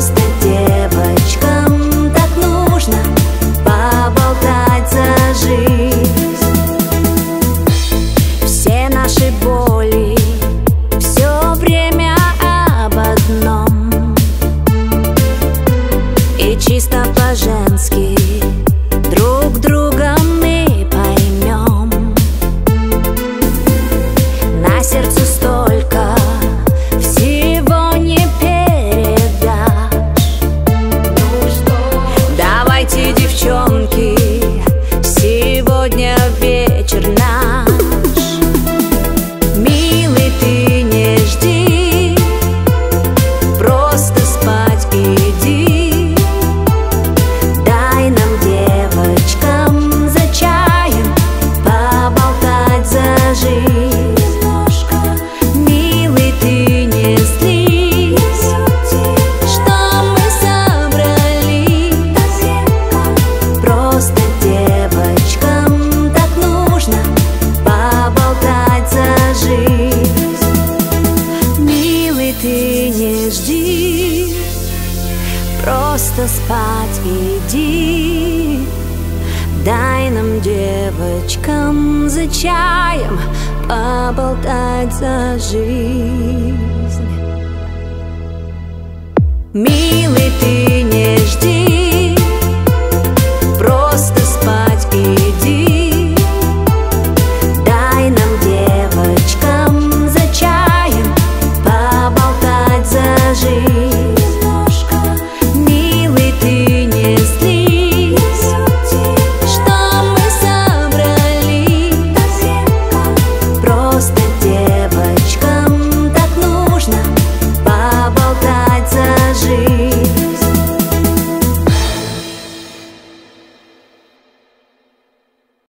Просто девочкам так нужно поболтать за жизнь. Все наши боли все время об одном, и чисто по-женски друг друга мы поймем. На сердце столько всего не передашь. Давайте, девчонки, сегодня вечер наш. Милый, ты не жди, просто спать иди. Дай нам, девочкам, за чаем поболтать за жизнь. Милый, ты не злись, что мы собрались. Просто девочкам так нужно поболтать за жизнь. Милый, ты не жди, просто спать иди. Дай нам, девочкам, за чаем поболтать за жизнь. Милый,